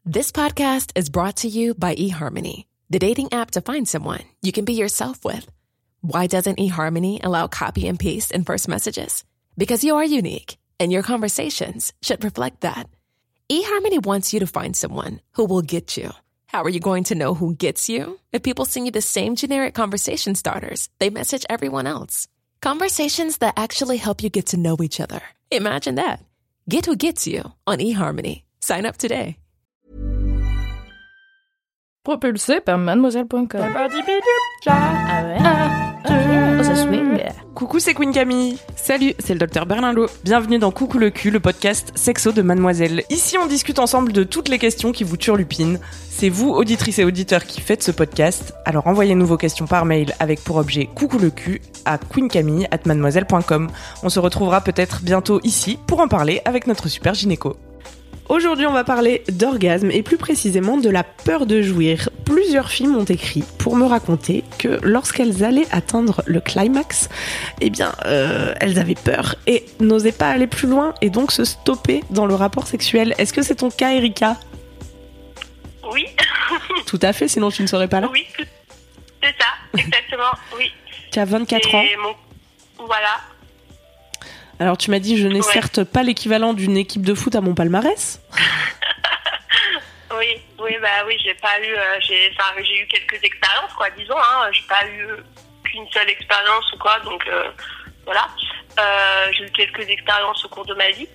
This podcast is brought to you by eHarmony, the dating app to find someone you can be yourself with. Why doesn't eHarmony allow copy and paste in first messages? Because you are unique, and your conversations should reflect that. eHarmony wants you to find someone who will get you. How are you going to know who gets you? If people send you the same generic conversation starters they message everyone else. Conversations that actually help you get to know each other. Imagine that. Get who gets you on eHarmony. Sign up today. Propulsé par mademoiselle.com. Ça swing. Coucou, c'est Queen Camille. Salut, c'est le docteur Berlinlot. Bienvenue dans Coucou le cul, le podcast sexo de Mademoiselle. Ici, on discute ensemble de toutes les questions qui vous turlupinent. C'est vous, auditrices et auditeurs, qui faites ce podcast. Alors envoyez-nous vos questions par mail avec pour objet Coucou le cul à queencamille@mademoiselle.com. On se retrouvera peut-être bientôt ici pour en parler avec notre super gynéco. Aujourd'hui, on va parler d'orgasme et plus précisément de la peur de jouir. Plusieurs filles m'ont écrit pour me raconter que lorsqu'elles allaient atteindre le climax, elles avaient peur et n'osaient pas aller plus loin et donc se stopper dans le rapport sexuel. Est-ce que c'est ton cas, Erika ? Oui. Tout à fait, sinon tu ne serais pas là. Oui, c'est ça, exactement, oui. Tu as 24 ans. Voilà. Alors tu m'as dit, je n'ai certes pas l'équivalent d'une équipe de foot à mon palmarès. Oui, j'ai pas eu, j'ai eu quelques expériences, quoi, disons, j'ai pas eu qu'une seule expérience ou quoi, donc voilà. J'ai eu quelques expériences au cours de ma vie,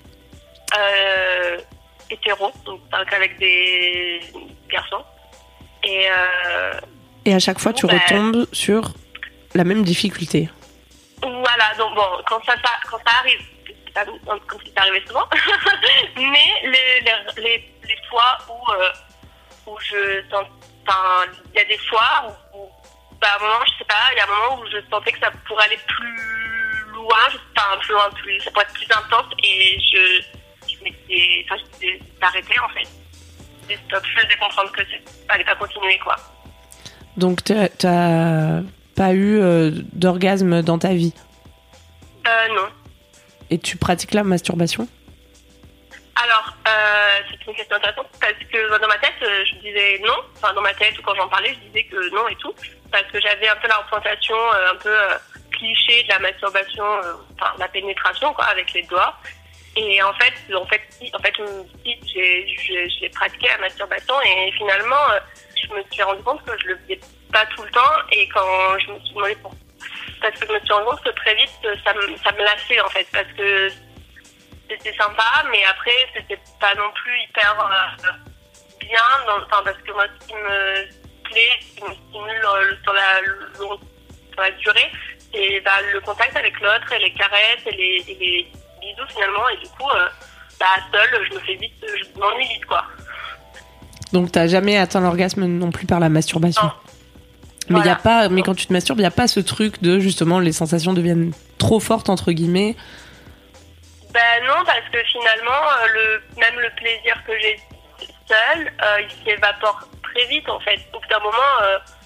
hétéro, donc avec des garçons, et à chaque fois tu retombes sur la même difficulté. Voilà, donc bon, quand ça arrive, c'est pas comme si ça arrivait souvent, mais les fois où je sens, il y a des fois où à un moment, je sais pas, il y a un moment où je sentais que ça pourrait aller plus loin, ça pourrait être plus intense, et je m'étais arrêtée en fait. Et stop, je faisais comprendre que ça allait pas continuer, quoi. Donc t'as pas eu d'orgasme dans ta vie ? Non. Et tu pratiques la masturbation ? Alors, c'est une question intéressante parce que dans ma tête, je disais non. Enfin, dans ma tête, ou quand j'en parlais, je disais que non et tout. Parce que j'avais un peu la représentation un peu cliché de la masturbation, la pénétration, quoi, avec les doigts. Et en fait, j'ai pratiqué la masturbation et finalement, je me suis rendu compte que je le faisais pas tout le temps, et quand je me suis demandé parce que je me suis rendu compte que très vite ça me lassait en fait, parce que c'était sympa mais après c'était pas non plus hyper bien, parce que moi ce qui me plaît, ce qui me stimule sur la durée, c'est le contact avec l'autre et les caresses et les bisous finalement, et du coup seule je m'ennuie vite, quoi. Donc t'as jamais atteint l'orgasme non plus par la masturbation? Non. Mais Voilà. Mais quand tu te masturbes, il n'y a pas ce truc de justement les sensations deviennent trop fortes entre guillemets. Non, parce que finalement même le plaisir que j'ai seul, il s'évapore très vite en fait. Au bout d'un moment,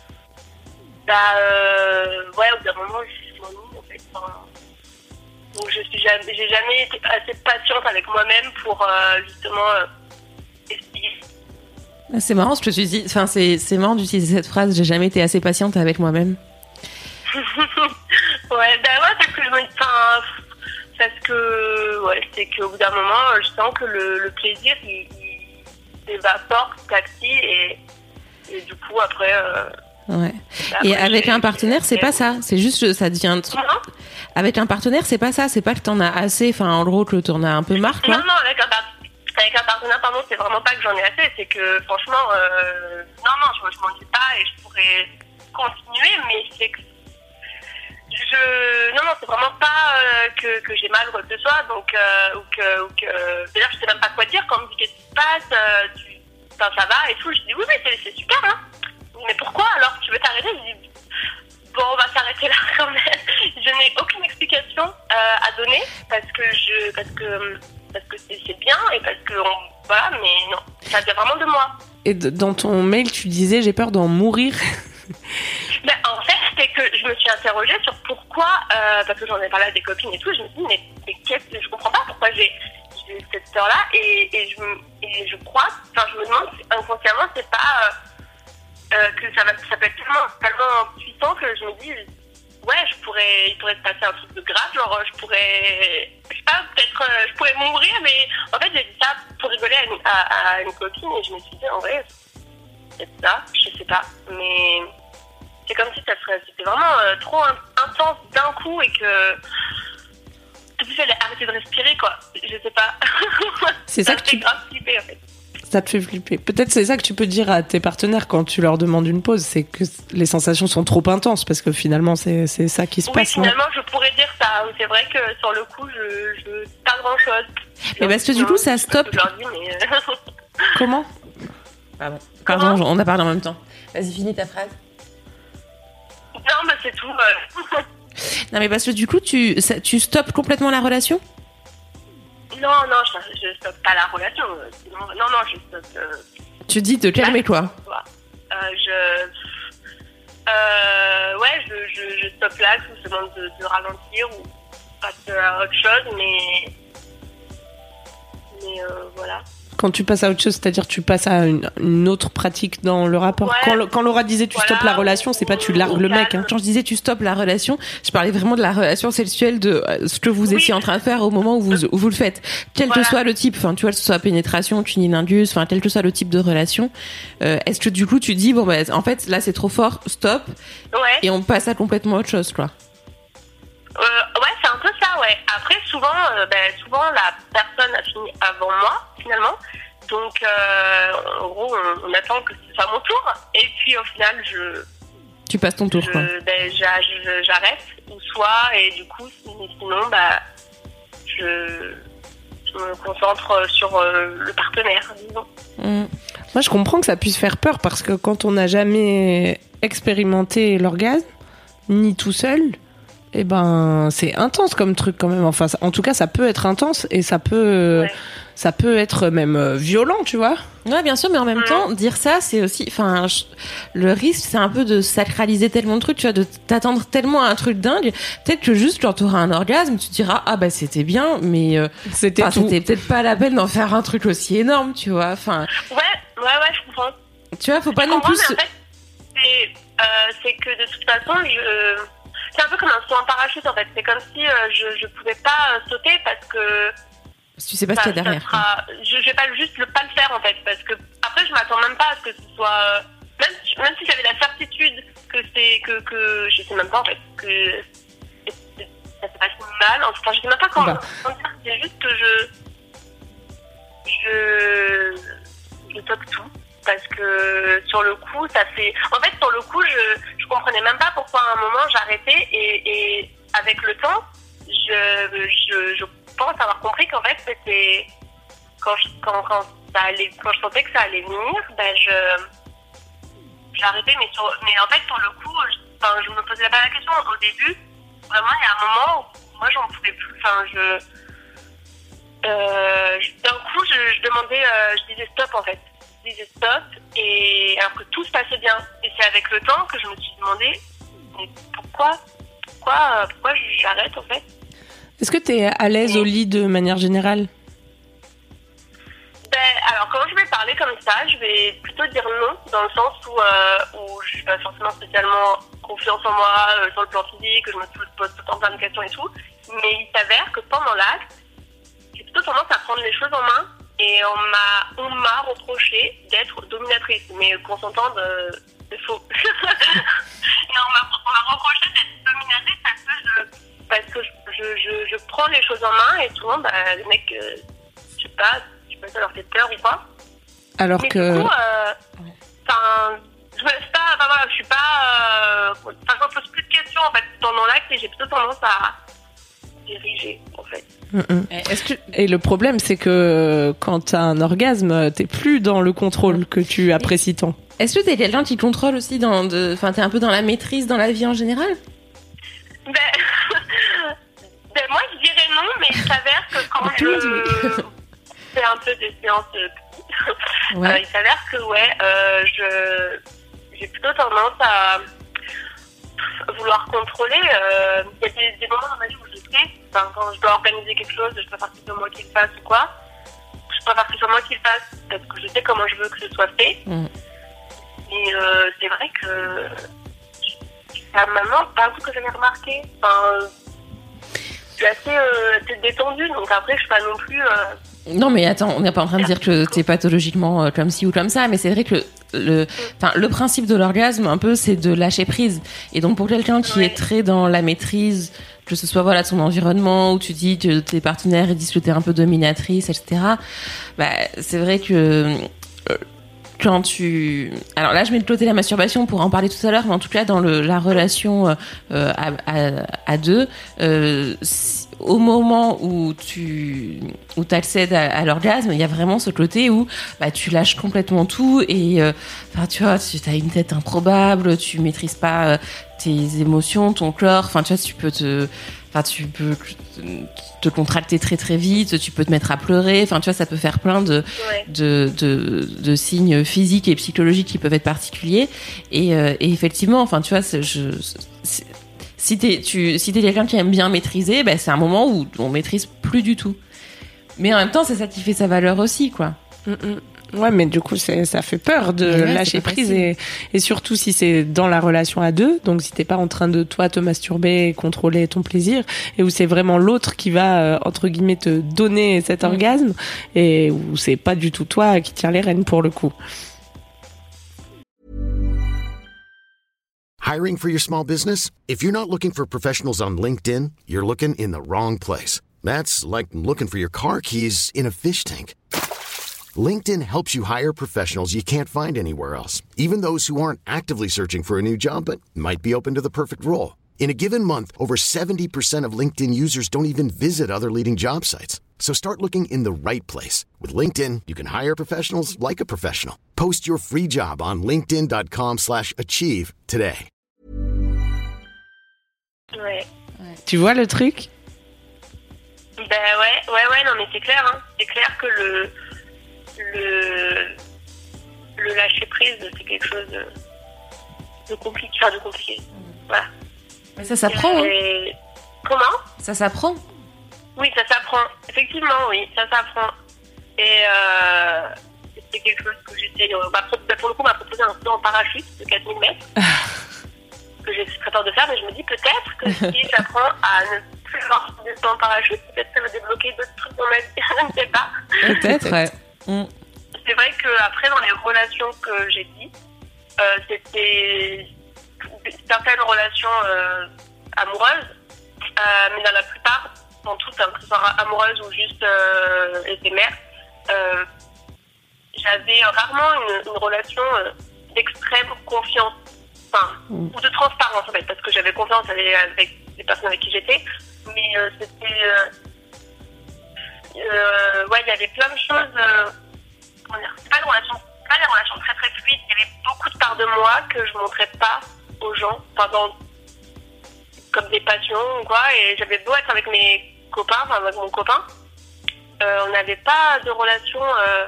je m'ennuie en fait. Donc j'ai jamais été assez patiente avec moi-même pour justement essayer. C'est marrant ce que tu dis. Enfin, c'est marrant d'utiliser cette phrase. J'ai jamais été assez patiente avec moi-même. C'est qu'au bout d'un moment, je sens que le plaisir il s'évapore petit à petit, et du coup après. Ouais. Et avec un partenaire, c'est pas ça. C'est juste ça devient. Avec un partenaire, c'est pas ça. C'est pas que t'en as assez. Enfin, en gros, que t'en as un peu marre, quoi. Non, avec un partenaire, c'est vraiment pas que j'en ai assez, c'est que franchement, je m'ennuie pas et je pourrais continuer, mais c'est que c'est vraiment pas que j'ai mal ou quoi que ce soit, donc d'ailleurs je sais même pas quoi dire quand on me dit qu'est-ce qui se passe, ça va et tout, je dis oui c'est super, hein. Mais pourquoi alors tu veux t'arrêter? Je dis bon, on va s'arrêter là quand même. Je n'ai aucune explication à donner parce que c'est bien et parce que voilà, mais non, ça vient vraiment de moi. Et dans ton mail, tu disais j'ai peur d'en mourir. En fait, c'est que je me suis interrogée sur pourquoi, parce que j'en ai parlé à des copines et tout, je me suis dit mais qu'est-ce que je comprends pas pourquoi j'ai cette peur-là, et je crois, je me demande que ça peut être tellement puissant que je me dis, ouais, il pourrait se passer un truc de grave, genre je sais pas, peut-être je pourrais mourir, mais en fait j'ai dit ça pour rigoler à une copine et je me suis dit, en vrai, c'est ça, je sais pas, mais c'est comme si c'était vraiment trop intense d'un coup et que tout de suite elle a arrêté de respirer, quoi, je sais pas. C'est ça que tu... grave flipper, en fait. Ça te fait flipper. Peut-être c'est ça que tu peux dire à tes partenaires quand tu leur demandes une pause, c'est que les sensations sont trop intenses, parce que finalement c'est ça qui se passe. Oui, finalement je pourrais dire ça. C'est vrai que sur le coup je pas grand chose. Mais parce que du coup ça stoppe. Je leur dis, mais... Comment ? Pardon, on a parlé en même temps. Vas-y, finis ta phrase. Non, bah c'est tout. Non, mais parce que du coup tu stoppes complètement la relation ? Non, je stoppe pas la relation. Non, je stoppe. Tu dis de calmer quoi ? Je stoppe là, je demande de ralentir ou passer à autre chose, mais voilà. Quand tu passes à autre chose, c'est-à-dire tu passes à une autre pratique dans le rapport. Ouais. Quand Laura disait tu stoppes la relation, c'est pas tu largues le mec. Hein. Quand je disais tu stoppes la relation, je parlais vraiment de la relation sexuelle, de ce que vous étiez en train de faire au moment où vous le faites. Quel que soit le type, enfin tu vois, que ce soit pénétration, cunnilingus, enfin quel que soit le type de relation, est-ce que du coup tu dis bon bah en fait là c'est trop fort, stop, et on passe à complètement autre chose, quoi. Ouais, c'est un peu ça, ouais. Après, souvent la personne a fini avant moi, finalement. Donc, en gros, on attend que ce soit mon tour. Et puis, au final, tu passes ton tour, quoi. J'arrête, ou soit, et du coup, sinon, je me concentre sur le partenaire, disons. Moi, je comprends que ça puisse faire peur, parce que quand on n'a jamais expérimenté l'orgasme, ni tout seul... Eh ben, c'est intense comme truc quand même. Enfin, en tout cas, ça peut être intense et ça peut être même violent, tu vois. Ouais, bien sûr, mais en même temps, dire ça, c'est aussi, enfin, le risque, c'est un peu de sacraliser tellement de trucs, tu vois, de t'attendre tellement à un truc dingue. Peut-être que juste quand t'auras un orgasme, tu te diras, ah bah c'était bien, mais c'était peut-être pas la peine d'en faire un truc aussi énorme, tu vois. Enfin. Ouais, je comprends. Tu vois, faut pas non plus. Mais en fait, c'est que de toute façon, c'est un peu comme un saut en parachute, en fait. C'est comme si je pouvais pas sauter parce que... Tu sais pas ce qu'il y a derrière. Je vais pas juste pas le faire, en fait. Parce que après, je m'attends même pas à ce que ce soit... Même si j'avais la certitude que je sais même pas, en fait, que ça se passe mal. Enfin, je sais même pas comment dire. C'est juste que je toque tout. Parce que sur le coup, ça fait... En fait, sur le coup, je comprenais même pas pourquoi à un moment j'arrêtais et avec le temps, je pense avoir compris qu'en fait, c'était... Quand je sentais que ça allait venir, j'arrêtais, mais en fait, sur le coup, je me posais pas la question. Au début, vraiment, il y a un moment où moi, j'en pouvais plus. Enfin, d'un coup, je demandais... je disais stop, en fait. Je disais stop, et alors que tout se passait bien. Et c'est avec le temps que je me suis demandé, mais pourquoi j'arrête, en fait. Est-ce que t'es à l'aise au lit de manière générale? Alors quand je vais parler comme ça, je vais plutôt dire non, dans le sens où je suis pas forcément spécialement confiance en moi sur le plan physique, que je me pose tout le temps plein de questions et tout, mais il s'avère que pendant l'acte, j'ai plutôt tendance à prendre les choses en main. Et on m'a reproché d'être dominatrice, mais qu'on s'entende, c'est faux. Et on m'a reproché d'être dominatrice parce que je prends les choses en main et souvent, les mecs, je sais pas si ça leur fait peur ou quoi. Alors mais que... du coup, je me laisse pas, voilà, je suis pas... je me pose plus de questions, en fait, pendant l'acte, et j'ai plutôt tendance à diriger, en fait. Et le problème, c'est que quand t'as un orgasme, t'es plus dans le contrôle que tu apprécies tant. Est-ce que t'es quelqu'un qui contrôle aussi t'es un peu dans la maîtrise dans la vie en général? Moi, je dirais non, mais il s'avère que quand je fais un peu des séances, il s'avère que j'ai plutôt tendance à vouloir contrôler. Il y a des moments dans ma vie où je sais, quand je dois organiser quelque chose, je préfère que ce soit moi qui le fasse ou quoi. Je préfère que ce soit moi qui le fasse parce que je sais comment je veux que ce soit fait. Et c'est vrai que ça maman, pas vous que j'avais remarqué. Enfin, je suis assez détendue, donc après je suis pas non plus. Non mais attends, on n'est pas en train de dire que t'es pathologiquement comme ci ou comme ça, mais c'est vrai que le principe de l'orgasme un peu c'est de lâcher prise. Et donc pour quelqu'un qui est très dans la maîtrise, que ce soit voilà de son environnement où tu dis que tes partenaires ils disent que t'es un peu dominatrice, etc. Bah c'est vrai que quand tu... Alors là, je mets de côté la masturbation pour en parler tout à l'heure, mais en tout cas, dans la relation à deux, au moment où tu accèdes à l'orgasme, il y a vraiment ce côté où bah, tu lâches complètement tout et tu vois, tu as une tête improbable, tu maîtrises pas tes émotions, ton corps, enfin tu vois, tu peux te contracter très très vite, tu peux te mettre à pleurer, enfin tu vois, ça peut faire plein de signes physiques et psychologiques qui peuvent être particuliers et effectivement, enfin tu vois, si t'es quelqu'un qui aime bien maîtriser, bah, c'est un moment où on maîtrise plus du tout. Mais en même temps, c'est ça qui fait sa valeur aussi, quoi. Ouais, mais du coup, ça fait peur de lâcher prise et surtout si c'est dans la relation à deux, donc si t'es pas en train de toi te masturber et contrôler ton plaisir et où c'est vraiment l'autre qui va entre guillemets te donner cet orgasme et où c'est pas du tout toi qui tient les rênes pour le coup. Hiring for your small business? If you're not looking for professionals on LinkedIn, you're looking in the wrong place. That's like looking for your car keys in a fish tank. LinkedIn helps you hire professionals you can't find anywhere else, even those who aren't actively searching for a new job but might be open to the perfect role. In a given month, over 70% of LinkedIn users don't even visit other leading job sites. So start looking in the right place. With LinkedIn, you can hire professionals like a professional. Post your free job on linkedin.com/achieve today. Ouais. Tu vois le truc? Ben ouais, non mais c'est clair, hein. C'est clair que le lâcher prise, c'est quelque chose de compliqué. Voilà. Mais ça s'apprend, hein. Comment? Ça s'apprend. Oui, ça s'apprend. Effectivement, oui, ça s'apprend. Et c'est quelque chose que j'essaie pour le coup, on m'a proposé un saut en parachute de 4000 mètres. Que j'ai très peur de faire, mais je me dis peut-être que si j'apprends à ne plus avoir de saut en parachute, peut-être ça va débloquer d'autres trucs dans ma vie, je ne sais pas. Peut-être, ouais. C'est vrai qu'après, dans les relations que j'ai dites, c'était certaines relations amoureuses, mais dans la plupart, dans toutes, hein, que ce soit amoureuses ou juste éphémères, j'avais rarement une relation d'extrême confiance, ou de transparence en fait, parce que j'avais confiance avec les personnes avec qui j'étais, mais c'était... il y avait plein de choses... c'est pas des relations très très fluides, il y avait beaucoup de parts de moi que je montrais pas aux gens, comme des passions ou quoi, et j'avais beau être avec mes copains, avec mon copain, on n'avait pas de relation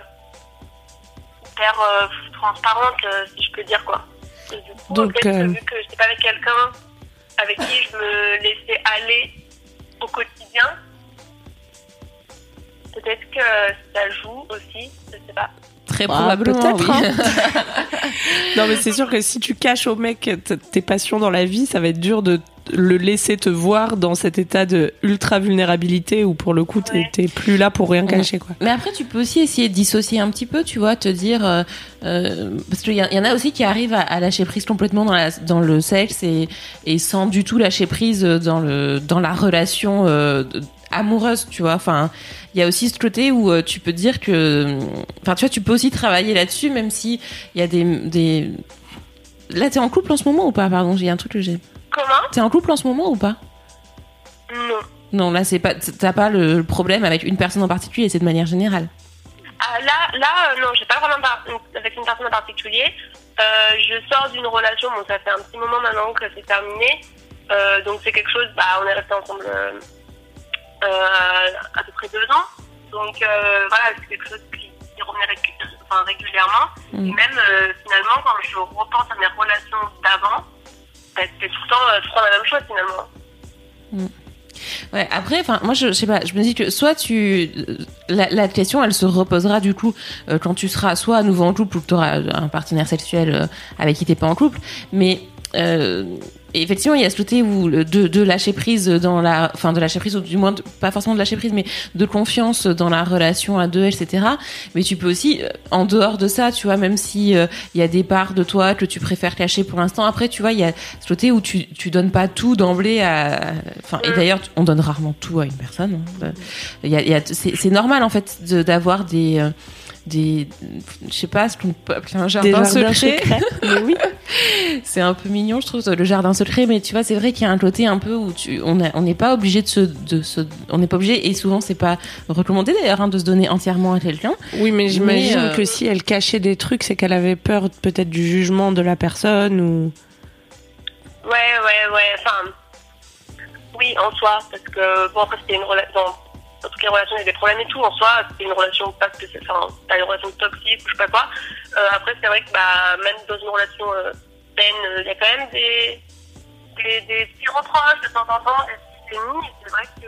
hyper transparente, si je peux dire, quoi. Et du coup, vu que j'étais pas avec quelqu'un avec qui je me laissais aller au quotidien, peut-être que ça joue aussi, je sais pas. Très probablement, peut-être, oui. Hein. Non, mais c'est sûr que si tu caches au mec tes passions dans la vie, ça va être dur de le laisser te voir dans cet état de ultra vulnérabilité où pour le coup t'es plus là pour rien cacher, quoi. Mais après tu peux aussi essayer de dissocier un petit peu, tu vois, te dire parce qu'il y en a aussi qui arrivent à lâcher prise complètement dans le sexe et sans du tout lâcher prise dans la relation amoureuse, tu vois. Enfin, il y a aussi ce côté où tu peux dire que, enfin, tu vois, tu peux aussi travailler là-dessus, même si il y a des. Là, t'es en couple en ce moment ou pas? Pardon, j'ai un truc que j'ai. Comment? T'es en couple en ce moment ou pas? Non. Non, là, t'as pas le problème avec une personne en particulier, c'est de manière générale. Ah, là, non, j'ai pas vraiment avec une personne en particulier. Je sors d'une relation, bon, ça fait un petit moment maintenant que c'est terminé. Donc c'est quelque chose, on est restés ensemble à peu près 2 ans. Donc voilà, c'est quelque chose qui revenait régulièrement. Et même finalement, quand je repense à mes relations d'avant, c'était tout le temps la même chose finalement. Ouais, après, enfin, moi, je sais pas, je me dis que soit la question, elle se reposera du coup quand tu seras soit à nouveau en couple ou que tu auras un partenaire sexuel avec qui t'es pas en couple, mais et effectivement, il y a ce côté où de lâcher prise de lâcher prise, ou du moins pas forcément de lâcher prise, mais de confiance dans la relation à deux, etc. Mais tu peux aussi, en dehors de ça, tu vois, même si il y a des parts de toi que tu préfères cacher pour l'instant, après, tu vois, il y a ce côté où tu donnes pas tout d'emblée et d'ailleurs, on donne rarement tout à une personne. Hein. C'est normal, en fait, d'avoir je sais pas ce qu'on peut appeler un jardin secret. Mais oui. C'est un peu mignon, je trouve, le jardin secret, mais tu vois, c'est vrai qu'il y a un côté un peu où on n'est pas obligé on n'est pas obligé, et souvent c'est pas recommandé d'ailleurs, hein, de se donner entièrement à quelqu'un. Oui, mais j'imagine que si elle cachait des trucs, c'est qu'elle avait peur peut-être du jugement de la personne ou. Ouais. Enfin, oui, en soi, parce que bon, après c'était une relation. Dans toutes les relations, il y a des problèmes et tout. En soi, c'est une relation pas pas une relation toxique ou je sais pas quoi. Après, c'est vrai que même dans une relation saine, il y a quand même des petits reproches de temps en temps, des petits dénis. Et c'est vrai que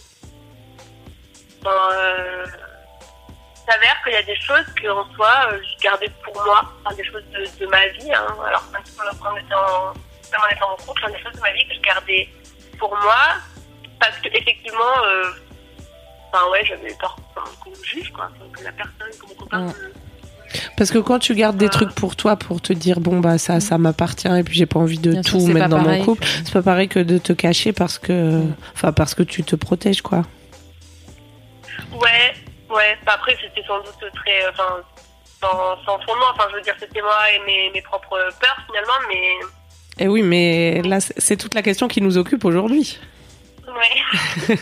il s'avère qu'il y a des choses que en soi, je gardais pour moi, enfin, des choses de ma vie. Hein. Alors, quand on était en couple, des choses de ma vie que je gardais pour moi, parce que effectivement. J'avais peur qu'on me juge, quoi. Que la personne, que mon copain. Parce que quand tu gardes des trucs pour toi, pour te dire, bon, ça m'appartient et puis j'ai pas envie de bien tout sûr, mettre dans mon couple, c'est pas pareil que de te cacher parce que tu te protèges, quoi. Ouais. Après, c'était sans doute très. Sans fondement. Enfin, je veux dire, c'était moi et mes propres peurs, finalement, mais. Et oui, mais là, c'est toute la question qui nous occupe aujourd'hui. Ouais.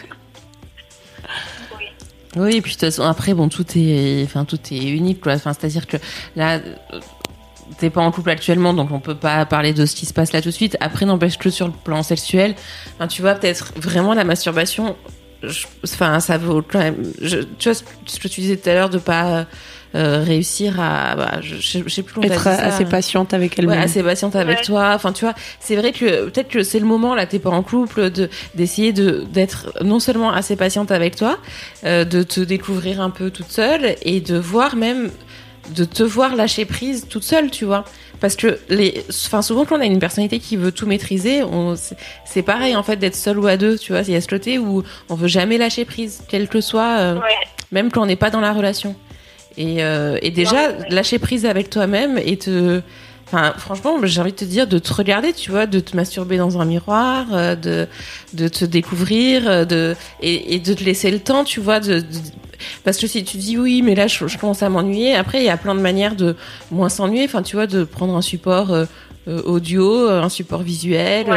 Oui, et puis de toute façon, après, bon, tout est unique, quoi. Enfin, c'est-à-dire que là, t'es pas en couple actuellement, donc on peut pas parler de ce qui se passe là tout de suite. Après, n'empêche que sur le plan sexuel, tu vois, peut-être vraiment la masturbation, ça vaut quand même. Tu vois ce que tu disais tout à l'heure de pas réussir à, je sais plus. Être assez patiente avec elle-même. Ouais, assez patiente avec toi. Enfin, tu vois, c'est vrai que peut-être que c'est le moment, là, t'es pas en couple, d'essayer d'être non seulement assez patiente avec toi, de te découvrir un peu toute seule et de te voir lâcher prise toute seule, tu vois. Parce que souvent quand on a une personnalité qui veut tout maîtriser, c'est pareil en fait d'être seul ou à deux, tu vois. Il y a ce côté où on veut jamais lâcher prise, quel que soit, même quand on n'est pas dans la relation. Et déjà, lâcher prise avec toi-même franchement, j'ai envie de te dire de te regarder, tu vois, de te masturber dans un miroir, de te découvrir, et de te laisser le temps, tu vois, parce que si tu dis oui, mais là, je commence à m'ennuyer, après, il y a plein de manières de moins s'ennuyer, enfin, tu vois, de prendre un support audio, un support visuel,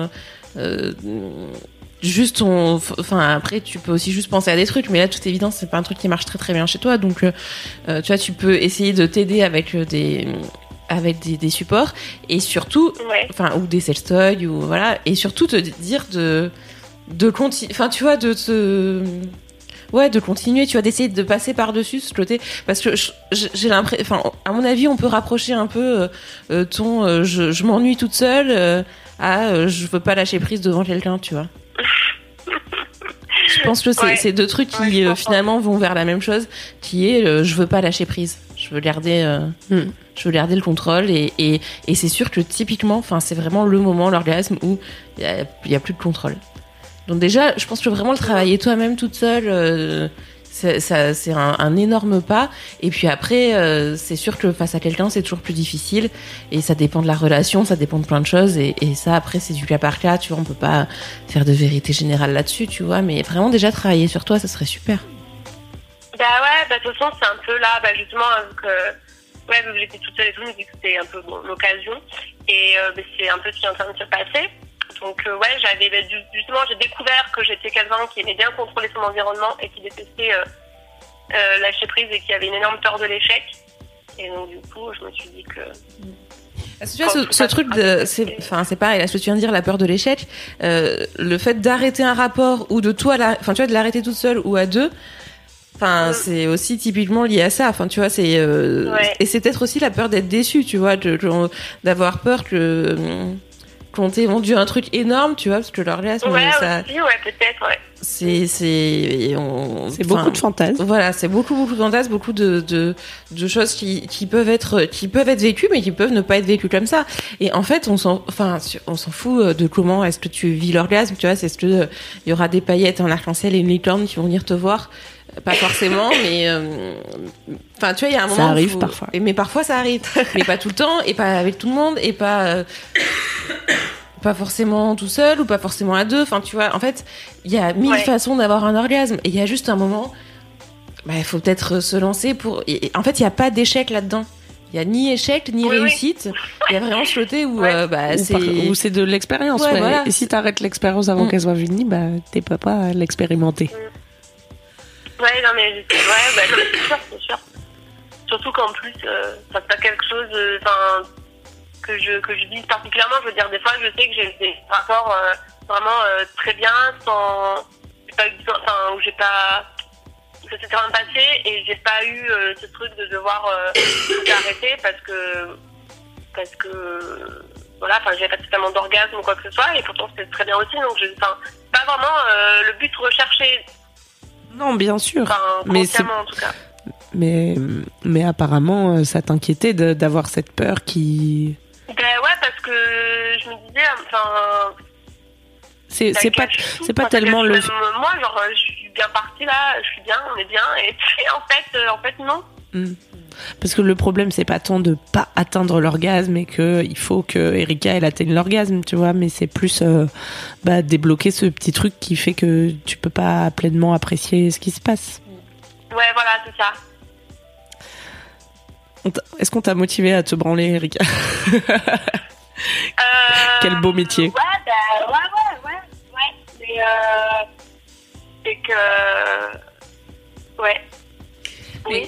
après tu peux aussi juste penser à des trucs, mais là toute évidence c'est pas un truc qui marche très très bien chez toi, donc tu vois, tu peux essayer de t'aider avec des supports, et surtout ou des sextoys, ou voilà, et surtout te dire de continuer, enfin tu vois, de continuer, tu vois, d'essayer de passer par-dessus ce côté, parce que j'ai l'impression, enfin, à mon avis, on peut rapprocher un peu je m'ennuie toute seule je veux pas lâcher prise devant quelqu'un, tu vois. Je pense que c'est deux trucs qui finalement vont vers la même chose, qui est je veux pas lâcher prise, je veux garder le contrôle, et c'est sûr que typiquement, enfin, c'est vraiment le moment, l'orgasme, où il y a plus de contrôle. Donc déjà, je pense que vraiment le travailler toi-même toute seule, c'est un énorme pas. Et puis après, c'est sûr que face à quelqu'un, c'est toujours plus difficile. Et ça dépend de la relation, ça dépend de plein de choses. Et ça, après, c'est du cas par cas. Tu vois, on peut pas faire de vérité générale là-dessus, tu vois. Mais vraiment, déjà, travailler sur toi, ça serait super. De toute façon, c'est un peu là, justement, vu que j'étais toute seule et tout, mais c'était un peu l'occasion. Et c'est un peu ce qui est en train de se passer. Donc justement, j'ai découvert que j'étais quelqu'un qui aimait bien contrôler son environnement et qui détestait lâcher prise, et qui avait une énorme peur de l'échec. Et donc du coup, je me suis dit que... Est-ce que tu vois ce truc c'est pareil, là, ce que tu viens de dire, la peur de l'échec, le fait d'arrêter un rapport, ou de toi, tu vois, de l'arrêter toute seule ou à deux, c'est aussi typiquement lié à ça. Enfin, tu vois, et c'est peut-être aussi la peur d'être déçu, tu vois, d'avoir peur que qu'on t'ait vendu un truc énorme, tu vois, parce que l'orgasme, ouais, aussi, ouais, peut-être, ouais. C'est beaucoup de fantasmes. Voilà, c'est beaucoup de fantasmes, beaucoup de choses qui peuvent être vécues, mais qui peuvent ne pas être vécues comme ça. Et en fait, on s'en fout de comment est-ce que tu vis l'orgasme, tu vois, c'est ce que il y aura des paillettes, un arc-en-ciel et une licorne qui vont venir te voir. Pas forcément, mais enfin, tu vois, il y a un moment. Ça arrive parfois. Mais parfois, ça arrive. Mais pas tout le temps, et pas avec tout le monde, et pas forcément tout seul, ou pas forcément à deux. Enfin, tu vois, en fait, il y a 1000 façons d'avoir un orgasme. Et il y a juste un moment, il faut peut-être se lancer pour. Et en fait, il n'y a pas d'échec là-dedans. Il y a ni échec, ni réussite. Il y a vraiment ce côté où, où c'est de l'expérience. Ouais, voilà. Et si t'arrêtes l'expérience avant qu'elle soit finie, t'es pas à l'expérimenter. Ouais, non, mais c'est sûr. Surtout qu'en plus, c'est pas quelque chose que je vise particulièrement. Je veux dire, des fois, je sais que j'ai des rapports vraiment très bien, où j'ai pas. Ça s'est vraiment passé et j'ai pas eu ce truc de devoir tout arrêter parce que voilà, enfin, j'avais pas totalement d'orgasme ou quoi que ce soit, et pourtant c'était très bien aussi. Donc, pas vraiment le but recherché. Non, bien sûr. Mais en tout cas. Mais apparemment, ça t'inquiétait d'avoir cette peur qui. Ben ouais, parce que je me disais, enfin. C'est pas tellement le. Moi, genre, je suis bien partie là, je suis bien, on est bien, et puis en fait, non. Parce que le problème, c'est pas tant de pas atteindre l'orgasme et que il faut que Erika elle atteigne l'orgasme, tu vois, mais c'est plus débloquer ce petit truc qui fait que tu peux pas pleinement apprécier ce qui se passe. Ouais, voilà, c'est ça. Est-ce qu'on t'a motivé à te branler, Erika? Quel beau métier. Ouais. Mais c'est que ouais. Oui,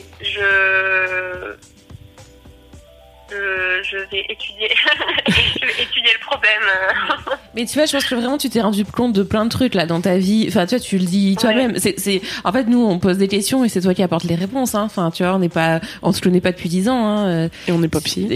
je vais étudier le problème. Mais tu vois, je pense que vraiment tu t'es rendu compte de plein de trucs là dans ta vie. Enfin, tu vois, tu le dis toi-même. C'est en fait, nous on pose des questions et c'est toi qui apportes les réponses. Hein. Enfin, tu vois, on se connaît pas depuis 10 ans. Hein. Et on n'est pas psy.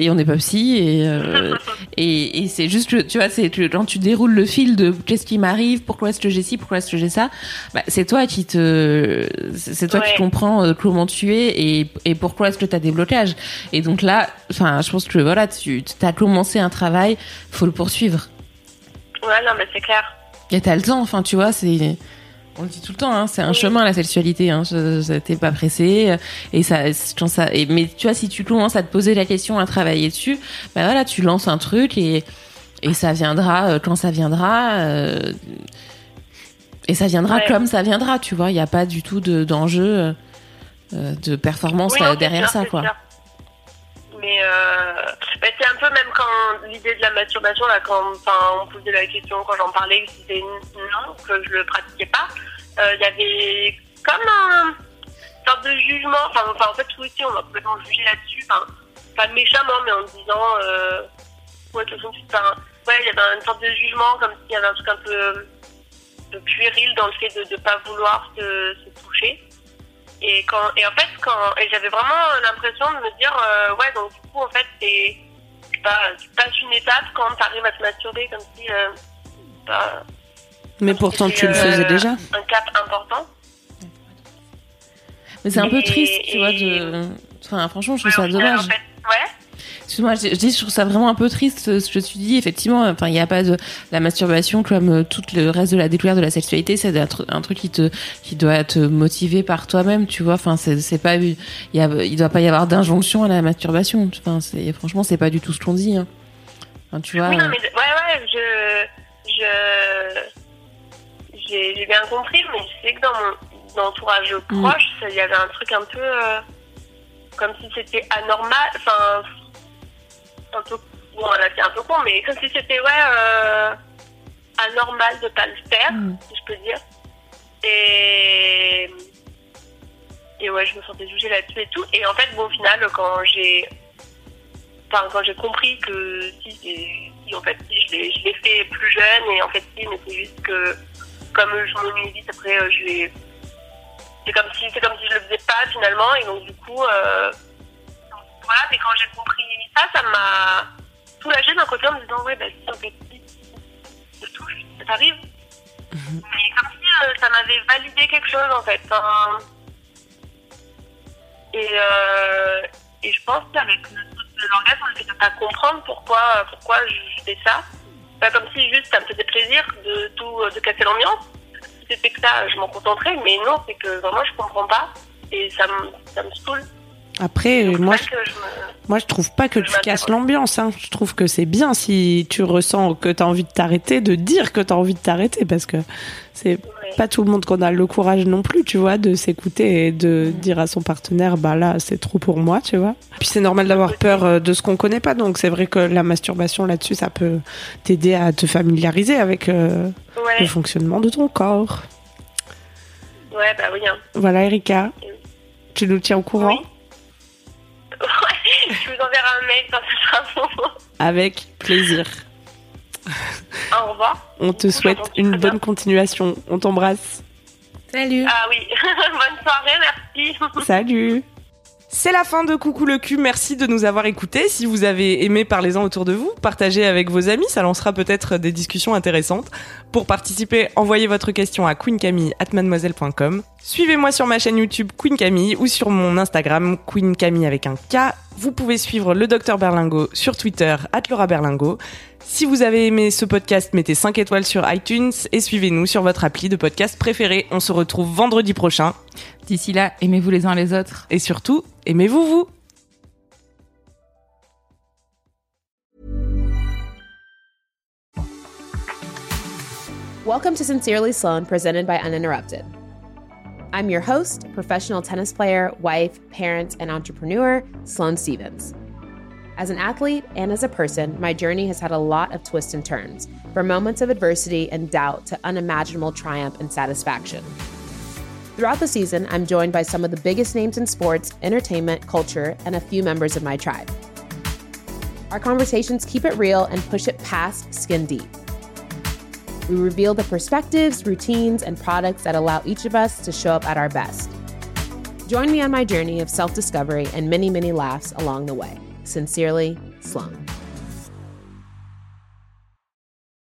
Et c'est juste que tu vois, c'est que quand tu déroules le fil de qu'est-ce qui m'arrive, pourquoi est-ce que j'ai ci, pourquoi est-ce que j'ai ça, c'est toi qui comprends comment tu es et pourquoi est-ce que t'as des blocages. Et donc là, enfin, je pense que voilà, tu as commencé un travail, faut le poursuivre. Ouais, non, mais c'est clair. Et t'as le temps, enfin, tu vois, on le dit tout le temps, hein, c'est un chemin, la sexualité, hein, t'es pas pressé, mais tu vois, si tu commences à te poser la question, à travailler dessus, voilà, tu lances un truc et ça viendra quand ça viendra, et ça viendra comme ça viendra, tu vois, il y a pas du tout d'enjeu de performance derrière ça, quoi. Mais c'est un peu même quand l'idée de la masturbation, là, quand on me posait la question, quand j'en parlais, que c'était non, que je le pratiquais pas, il y avait comme une sorte de jugement. Enfin, en fait, tout ici, on m'a complètement jugé là-dessus. Pas méchamment, mais en me disant, ouais, de toute façon, il y avait une sorte de jugement, comme s'il y avait un truc un peu puéril dans le fait de ne pas vouloir se toucher. Et j'avais vraiment l'impression de me dire, ouais, donc du coup, en fait, tu passes une étape quand tu arrives à te masturber, comme si, mais pourtant, tu le faisais déjà. Un cap important. Mais c'est un peu triste, tu vois, enfin, franchement, je trouve ça dommage. En fait, ouais. Excuse-moi, je trouve ça vraiment un peu triste ce que tu dis. Effectivement, enfin, il n'y a pas de la masturbation comme tout le reste de la découverte de la sexualité. C'est un truc qui doit te motiver par toi-même, tu vois. Enfin, c'est pas, il doit pas y avoir d'injonction à la masturbation. Enfin, franchement, c'est pas du tout ce qu'on dit. Hein. Enfin, tu vois. Oui, non, mais j'ai bien compris, mais je sais que dans mon entourage proche, il y avait un truc un peu comme si c'était anormal. Enfin. Un peu, bon, là c'est un peu con, mais comme si c'était anormal de pas le faire, si je peux dire. Et ouais, je me sentais jugée là-dessus et tout. Et en fait, bon, au final, quand j'ai compris que si en fait, je l'ai fait plus jeune, et en fait, si, mais c'est juste que comme je m'en ai dit après, c'est comme si je le faisais pas finalement, et donc du coup. Voilà, mais quand j'ai compris ça m'a soulagée d'un côté en me disant, ouais, si en fait, t'arrive. Mais comme si ça m'avait validé quelque chose, en fait. Et je pense qu'avec le truc de l'orgasme, on ne fait pas comprendre pourquoi je fais ça. Pas comme si juste ça me faisait plaisir de casser l'ambiance. Si c'était que ça, je m'en contenterais, mais non, c'est que vraiment je comprends pas et ça me saoule. Après, moi je trouve pas que tu casses l'ambiance, hein. Je trouve que c'est bien si tu ressens que t'as envie de t'arrêter, de dire que t'as envie de t'arrêter, parce que c'est pas tout le monde qu'on a le courage non plus, tu vois, de s'écouter et de dire à son partenaire, bah là, c'est trop pour moi, tu vois. Puis c'est normal d'avoir peur de ce qu'on connaît pas, donc c'est vrai que la masturbation là-dessus, ça peut t'aider à te familiariser avec le fonctionnement de ton corps. Ouais, bah oui. Hein. Voilà, Erika, tu nous tiens au courant? Oui. Ouais, je vous enverrai un mail quand ce sera bon. Avec plaisir. Au revoir. On te souhaite une bonne continuation. On t'embrasse. Salut. Ah oui, bonne soirée, merci. Salut. C'est la fin de Coucou le cul, merci de nous avoir écoutés. Si vous avez aimé, parlez-en autour de vous, partagez avec vos amis, ça lancera peut-être des discussions intéressantes. Pour participer, envoyez votre question à queencamille@mademoiselle.com. Suivez-moi sur ma chaîne YouTube Queen Camille ou sur mon Instagram Queen Camille avec un K. Vous pouvez suivre le Dr Berlingot sur Twitter @LauraBerlingot. Si vous avez aimé ce podcast, mettez 5 étoiles sur iTunes et suivez-nous sur votre appli de podcast préféré. On se retrouve vendredi prochain. D'ici là, aimez-vous les uns les autres. Et surtout, aimez-vous vous. Welcome to Sincerely Sloan, presented by Uninterrupted. I'm your host, professional tennis player, wife, parent, and entrepreneur, Sloane Stevens. As an athlete and as a person, my journey has had a lot of twists and turns, from moments of adversity and doubt to unimaginable triumph and satisfaction. Throughout the season, I'm joined by some of the biggest names in sports, entertainment, culture, and a few members of my tribe. Our conversations keep it real and push it past skin deep. We reveal the perspectives, routines, and products that allow each of us to show up at our best. Join me on my journey of self-discovery and many, many laughs along the way. Sincerely, Sloane.